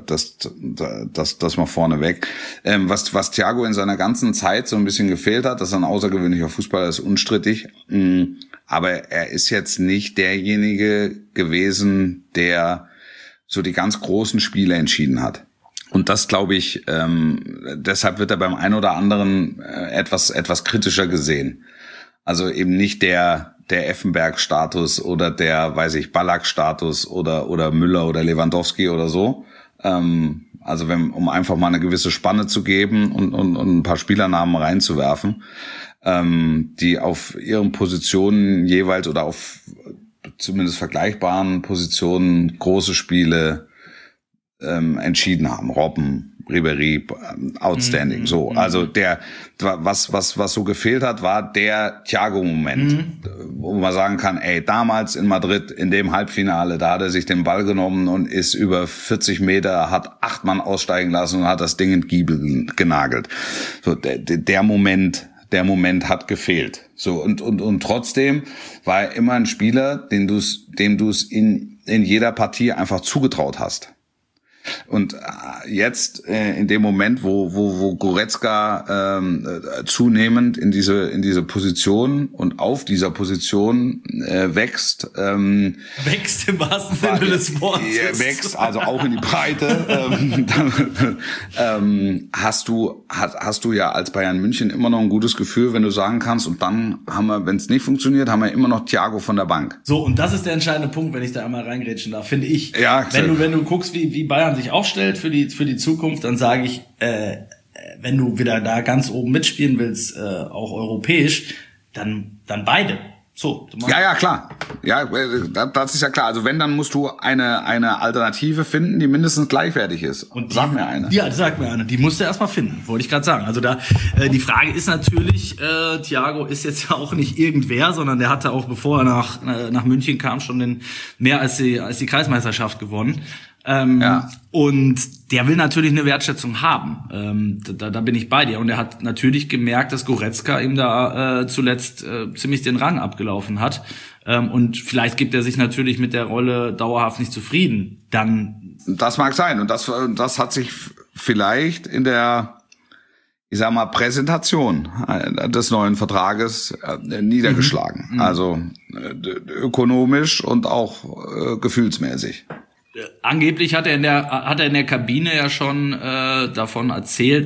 mal vorneweg. Was Thiago in seiner ganzen Zeit so ein bisschen gefehlt hat, dass er ein außergewöhnlicher Fußballer ist, unstrittig. Aber er ist jetzt nicht derjenige gewesen, der so die ganz großen Spiele entschieden hat. Und das, glaube ich, deshalb wird er beim einen oder anderen etwas kritischer gesehen. Also eben nicht der Effenberg-Status oder der, Ballack-Status oder Müller oder Lewandowski oder so. Also um einfach mal eine gewisse Spanne zu geben und ein paar Spielernamen reinzuwerfen, die auf ihren Positionen jeweils oder auf zumindest vergleichbaren Positionen große Spiele entschieden haben. Robben, Ribéry, outstanding. So, also was so gefehlt hat, war der Thiago-Moment, wo man sagen kann, damals in Madrid, in dem Halbfinale, da hat er sich den Ball genommen und ist über 40 Meter, hat 8 Mann aussteigen lassen und hat das Ding in den Giebel genagelt. So, der Moment hat gefehlt. So, und trotzdem war er immer ein Spieler, dem du es in jeder Partie einfach zugetraut hast. Und jetzt in dem Moment, wo Goretzka zunehmend in diese Position und auf dieser Position wächst, wächst im wahrsten Sinne des Wortes, wächst also auch in die Breite, hast du ja als Bayern München immer noch ein gutes Gefühl, wenn du sagen kannst, und dann haben wir, wenn es nicht funktioniert, haben wir immer noch Thiago von der Bank. So, und das ist der entscheidende Punkt, wenn ich da einmal reingrätschen darf, finde ich. Ja, wenn du guckst, wie Bayern sich aufstellt für die Zukunft, dann sage ich, wenn du wieder da ganz oben mitspielen willst, auch europäisch, dann beide. So. Ja, klar. Ja, das ist ja klar. Also wenn, dann musst du eine Alternative finden, die mindestens gleichwertig ist. Und sag mir eine. Ja, sag mir eine. Die musst du erstmal finden, wollte ich gerade sagen. Also da die Frage ist natürlich, Thiago ist jetzt ja auch nicht irgendwer, sondern der hatte auch, bevor er nach München kam, schon mehr als die Kreismeisterschaft gewonnen. Und der will natürlich eine Wertschätzung haben. Da bin ich bei dir. Und er hat natürlich gemerkt, dass Goretzka ihm da zuletzt ziemlich den Rang abgelaufen hat. Und vielleicht gibt er sich natürlich mit der Rolle dauerhaft nicht zufrieden. Dann. Das mag sein. Und das hat sich vielleicht in der, ich sag mal, Präsentation des neuen Vertrages niedergeschlagen. Also ökonomisch und auch gefühlsmäßig. Angeblich hat er in der Kabine ja schon davon erzählt,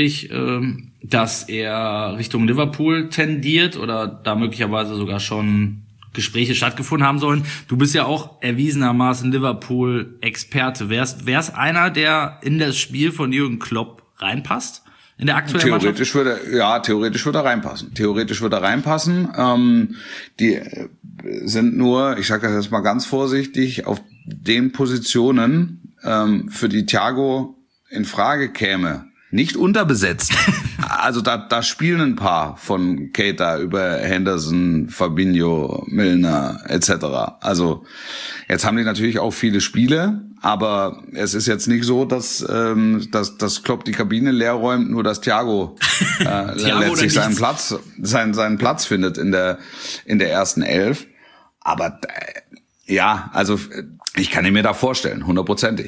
dass er Richtung Liverpool tendiert oder da möglicherweise sogar schon Gespräche stattgefunden haben sollen. Du bist ja auch erwiesenermaßen Liverpool-Experte. Wär's einer, der in das Spiel von Jürgen Klopp reinpasst? In der aktuellen Mannschaft? Theoretisch würde er reinpassen. Die sind nur, ich sage das jetzt mal ganz vorsichtig, auf den Positionen, für die Thiago in Frage käme, nicht unterbesetzt. Also da spielen ein paar von Keita über Henderson, Fabinho, Milner etc. Also jetzt haben die natürlich auch viele Spiele, aber es ist jetzt nicht so, dass Klopp die Kabine leer räumt, nur dass Thiago letztlich seinen Platz findet in der ersten Elf. Aber ja, also ich kann ihn mir da vorstellen, 100%.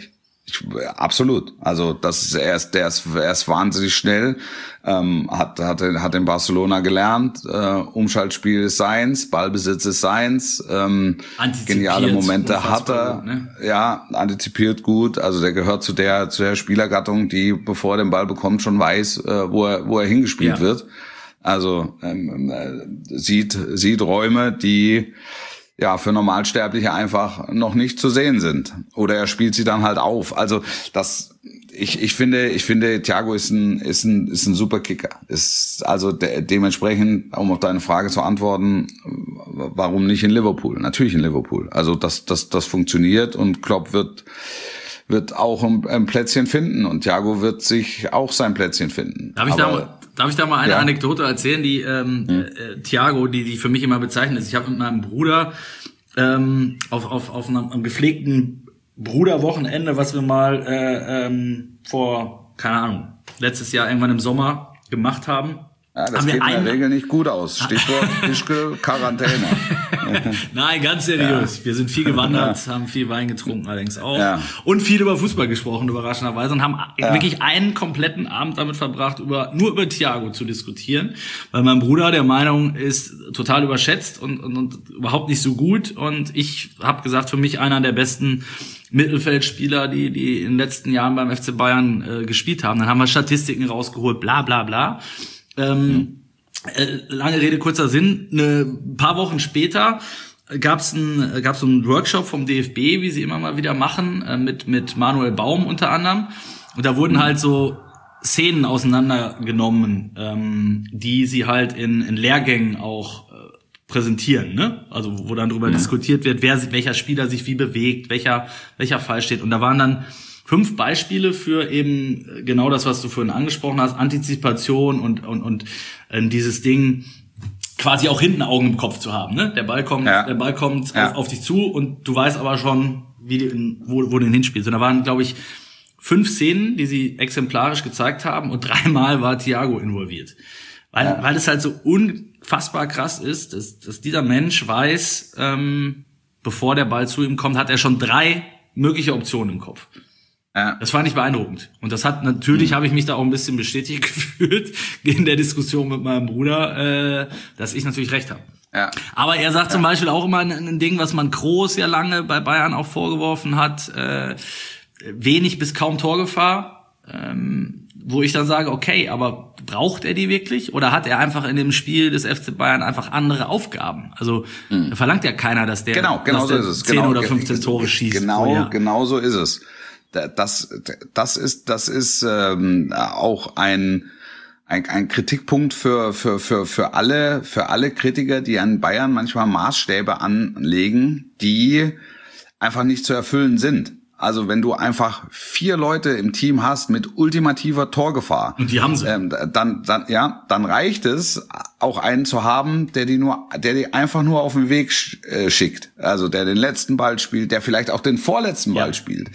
Absolut. Also er ist wahnsinnig schnell, hat in Barcelona gelernt, Umschaltspiel ist seins, Ballbesitz ist seins, geniale Momente hat er, gut, ne? Ja, antizipiert gut. Also der gehört zu der Spielergattung, die bevor er den Ball bekommt schon weiß, wo er hingespielt wird. Also sieht Räume, die ja für Normalsterbliche einfach noch nicht zu sehen sind. Oder er spielt sie dann halt auf. Also ich finde, Thiago ist ein super Kicker. Ist also dementsprechend, um auf deine Frage zu antworten, warum nicht in Liverpool? Natürlich in Liverpool. Also das funktioniert und Klopp wird auch ein Plätzchen finden und Thiago wird sich auch sein Plätzchen finden. Darf ich da mal eine Anekdote erzählen, die Thiago, die für mich immer bezeichnet ist. Ich habe mit meinem Bruder auf einem gepflegten Bruderwochenende, was wir mal vor, keine Ahnung, letztes Jahr irgendwann im Sommer gemacht haben. Ja, das geht in der Regel nicht gut aus. Stichwort Fischke, Quarantäne. Nein, ganz seriös. Ja. Wir sind viel gewandert, haben viel Wein getrunken allerdings auch. Und viel über Fußball gesprochen, überraschenderweise. Und haben wirklich einen kompletten Abend damit verbracht, nur über Thiago zu diskutieren. Weil mein Bruder der Meinung ist, total überschätzt und überhaupt nicht so gut. Und ich habe gesagt, für mich einer der besten Mittelfeldspieler, die in den letzten Jahren beim FC Bayern gespielt haben. Dann haben wir Statistiken rausgeholt, bla bla bla. Lange Rede, kurzer Sinn. Ein paar Wochen später gab's einen Workshop vom DFB, wie sie immer mal wieder machen, mit Manuel Baum unter anderem. Und da wurden halt so Szenen auseinandergenommen, die sie halt in Lehrgängen auch präsentieren, ne? Also wo dann drüber diskutiert wird, welcher Spieler sich wie bewegt, welcher Fall steht. Und da waren dann 5 Beispiele für eben genau das, was du vorhin angesprochen hast, Antizipation und dieses Ding quasi auch hinten Augen im Kopf zu haben, ne? Der Ball kommt auf dich zu und du weißt aber schon, wo du den hinspielst. Und da waren, glaube ich, 5 Szenen, die sie exemplarisch gezeigt haben und 3-mal war Thiago involviert. Weil es halt so unfassbar krass ist, dass dieser Mensch weiß, bevor der Ball zu ihm kommt, hat er schon 3 mögliche Optionen im Kopf. Ja. Das fand ich beeindruckend. Und das hat natürlich, habe ich mich da auch ein bisschen bestätigt gefühlt in der Diskussion mit meinem Bruder, dass ich natürlich recht habe. Ja. Aber er sagt zum Beispiel auch immer ein Ding, was man Kroos ja lange bei Bayern auch vorgeworfen hat, wenig bis kaum Torgefahr, wo ich dann sage, okay, aber braucht er die wirklich? Oder hat er einfach in dem Spiel des FC Bayern einfach andere Aufgaben? Also da verlangt ja keiner, dass der, genau so ist es. 10 oder 15 Tore schießt. Genau so ist es. Das ist auch ein Kritikpunkt für alle Kritiker, die an Bayern manchmal Maßstäbe anlegen, die einfach nicht zu erfüllen sind. Also wenn du einfach 4 Leute im Team hast mit ultimativer Torgefahr, und die haben sie, dann reicht es, auch einen zu haben, der die einfach nur auf den Weg schickt. Also der den letzten Ball spielt, der vielleicht auch den vorletzten Ball spielt.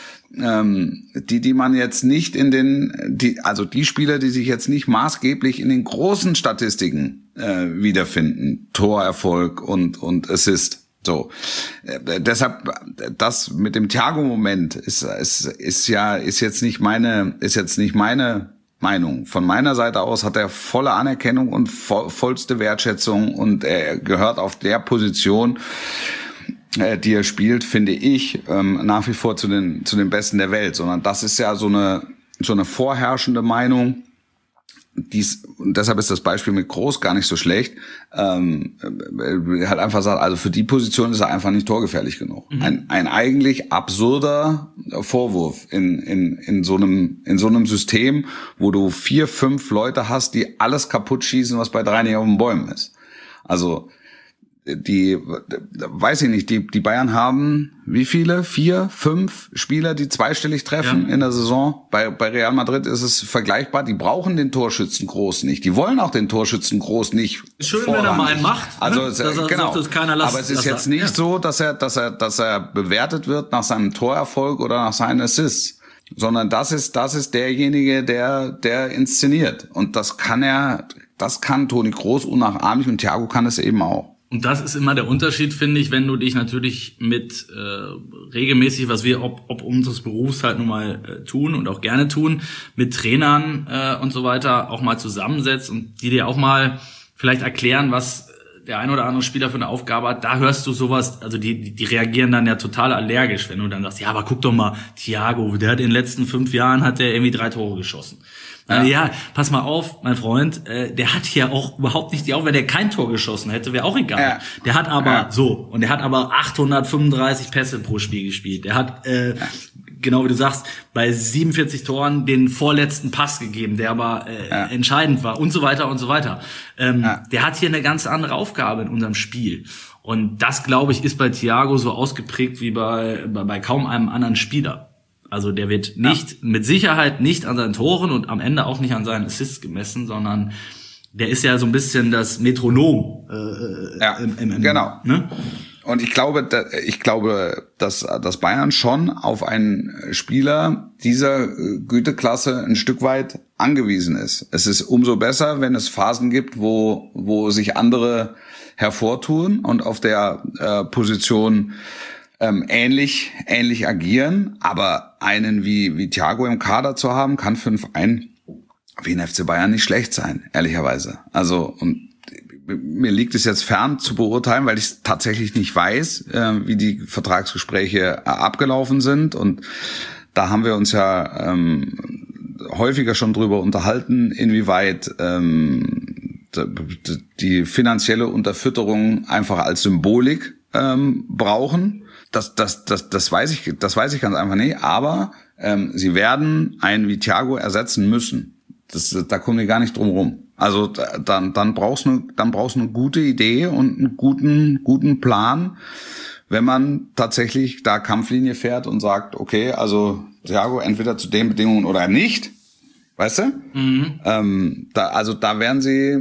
Die man jetzt nicht die Spieler, die sich jetzt nicht maßgeblich in den großen Statistiken wiederfinden, Torerfolg und Assist. So, deshalb das mit dem Thiago-Moment ist jetzt nicht meine Meinung. Von meiner Seite aus hat er volle Anerkennung und vollste Wertschätzung und er gehört auf der Position, die er spielt, finde ich, nach wie vor zu den Besten der Welt, sondern das ist ja so eine vorherrschende Meinung. Und deshalb ist das Beispiel mit Kroos gar nicht so schlecht. Hat einfach gesagt, also für die Position ist er einfach nicht torgefährlich genug. Ein eigentlich absurder Vorwurf in so einem System, wo du 4, 5 Leute hast, die alles kaputt schießen, was bei 3 nicht auf den Bäumen ist. Also weiß ich nicht, die Bayern haben wie viele? 4, 5 Spieler, die zweistellig treffen in der Saison. Bei Real Madrid ist es vergleichbar. Die brauchen den Torschützen Kroos nicht. Die wollen auch den Torschützen Kroos nicht. Schön, wenn er mal einen macht. Also genau. Aber es ist jetzt nicht so, dass er bewertet wird nach seinem Torerfolg oder nach seinen Assists, sondern das ist derjenige, der inszeniert. Und das kann Toni Kroos unnachahmlich und Thiago kann es eben auch. Und das ist immer der Unterschied, finde ich, wenn du dich natürlich mit regelmäßig, was wir ob unseres Berufs halt nun mal tun und auch gerne tun, mit Trainern und so weiter auch mal zusammensetzt und die dir auch mal vielleicht erklären, was der ein oder andere Spieler für eine Aufgabe hat. Da hörst du sowas, also die reagieren dann ja total allergisch, wenn du dann sagst, ja, aber guck doch mal, Thiago, der hat in den letzten 5 Jahren hat der irgendwie 3 Tore geschossen. Ja, pass mal auf, mein Freund, der hat hier auch überhaupt nicht wenn der kein Tor geschossen hätte, wäre auch egal. Ja. Der hat aber und der hat aber 835 Pässe pro Spiel gespielt. Der hat, genau wie du sagst, bei 47 Toren den vorletzten Pass gegeben, der aber entscheidend war und so weiter und so weiter. Der hat hier eine ganz andere Aufgabe in unserem Spiel. Und das, glaube ich, ist bei Thiago so ausgeprägt wie bei kaum einem anderen Spieler. Also der wird mit Sicherheit nicht an seinen Toren und am Ende auch nicht an seinen Assists gemessen, sondern der ist ja so ein bisschen das Metronom. Genau. Ne? Und ich glaube, dass Bayern schon auf einen Spieler dieser Güteklasse ein Stück weit angewiesen ist. Es ist umso besser, wenn es Phasen gibt, wo sich andere hervortun und auf der Position ähnlich agieren, aber einen wie Thiago im Kader zu haben, kann für einen Verein wie den FC Bayern nicht schlecht sein, ehrlicherweise. Also, und mir liegt es jetzt fern zu beurteilen, weil ich es tatsächlich nicht weiß, wie die Vertragsgespräche abgelaufen sind, und da haben wir uns ja häufiger schon drüber unterhalten, inwieweit die finanzielle Unterfütterung einfach als Symbolik brauchen. Das weiß ich ganz einfach nicht, aber sie werden einen wie Thiago ersetzen müssen. Da kommen die gar nicht drum rum. Also dann brauchst du eine gute Idee und einen guten Plan, wenn man tatsächlich da Kampflinie fährt und sagt, okay, also Thiago entweder zu den Bedingungen oder nicht. Weißt du? Mhm. Da werden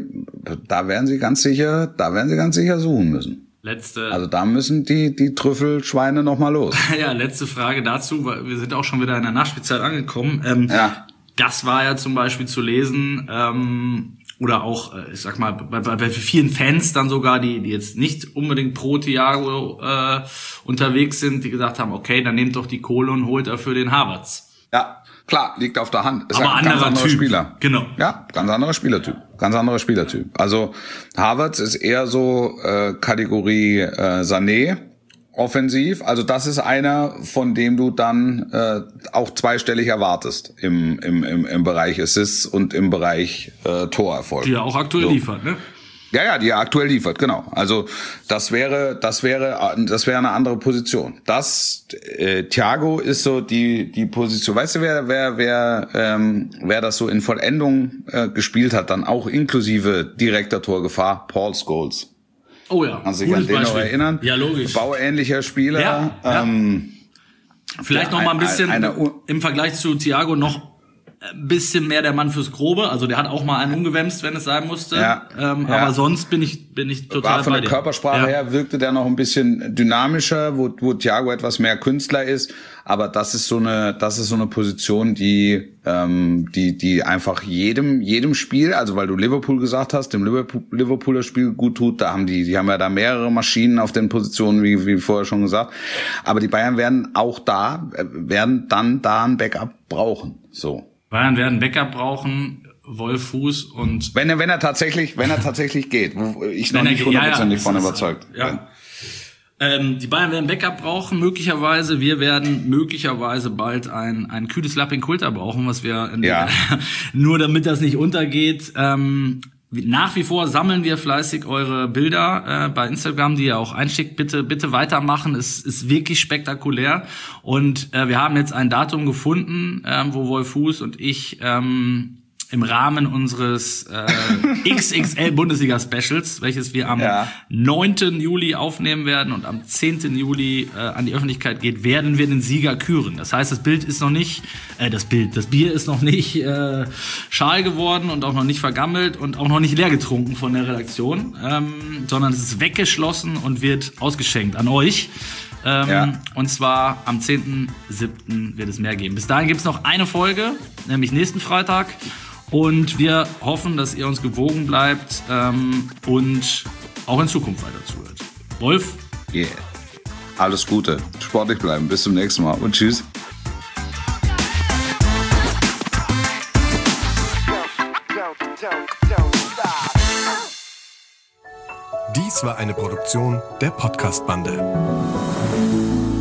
sie ganz sicher suchen müssen. Also da müssen die Trüffelschweine noch mal los. Ja, letzte Frage dazu, weil wir sind auch schon wieder in der Nachspielzeit angekommen. Das war ja zum Beispiel zu lesen, oder auch, ich sag mal, bei vielen Fans dann sogar, die jetzt nicht unbedingt pro Thiago unterwegs sind, die gesagt haben, okay, dann nehmt doch die Kohle und holt dafür den Havertz. Ja, klar, liegt auf der Hand. Ist aber ein ganz anderer Spieler. Genau. Ja, ganz anderer Spielertyp. Also Havertz ist eher so Kategorie Sané offensiv. Also das ist einer, von dem du dann auch zweistellig erwartest im Bereich Assists und im Bereich Torerfolg. Die er auch aktuell liefert, ne? Ja, die er aktuell liefert, genau. Also das wäre eine andere Position. Thiago ist so die Position. Weißt du, wer das so in Vollendung gespielt hat, dann auch inklusive direkter Torgefahr? Paul Scholes. Oh ja. Kannst du dich an den noch erinnern? Ja, logisch. Bauähnlicher Spieler. Ja. Vielleicht noch mal ein bisschen im Vergleich zu Thiago noch ein bisschen mehr der Mann fürs Grobe, also der hat auch mal einen umgewämst, wenn es sein musste. Aber sonst bin ich total war von der Körpersprache her wirkte der noch ein bisschen dynamischer, wo Thiago etwas mehr Künstler ist. Aber das ist so eine Position, die einfach jedem Spiel, also weil du Liverpool gesagt hast, dem Liverpooler Spiel gut tut. Die haben ja da mehrere Maschinen auf den Positionen, wie vorher schon gesagt. Aber die Bayern werden dann da ein Backup brauchen. So. Bayern werden Backup brauchen, Wolf Fuß und... Wenn er tatsächlich geht, wo ich noch nicht 100% von überzeugt bin. Die Bayern werden Backup brauchen, möglicherweise. Wir werden möglicherweise bald ein kühles Lappinkulter brauchen, was wir... nur damit das nicht untergeht. Nach wie vor sammeln wir fleißig eure Bilder bei Instagram, die ihr auch einschickt. Bitte weitermachen. Es ist wirklich spektakulär. Und wir haben jetzt ein Datum gefunden, wo Wolf Fuß und ich im Rahmen unseres XXL-Bundesliga-Specials, welches wir am 9. Juli aufnehmen werden und am 10. Juli an die Öffentlichkeit geht, werden wir den Sieger küren. Das heißt, das Bild ist noch nicht, das Bier ist noch nicht schal geworden und auch noch nicht vergammelt und auch noch nicht leer getrunken von der Redaktion, sondern es ist weggeschlossen und wird ausgeschenkt an euch. Und zwar am 10.7. wird es mehr geben. Bis dahin gibt es noch eine Folge, nämlich nächsten Freitag. Und wir hoffen, dass ihr uns gewogen bleibt und auch in Zukunft weiter zuhört. Wolf? Yeah. Alles Gute. Sportlich bleiben. Bis zum nächsten Mal und tschüss. Dies war eine Produktion der Podcast-Bande.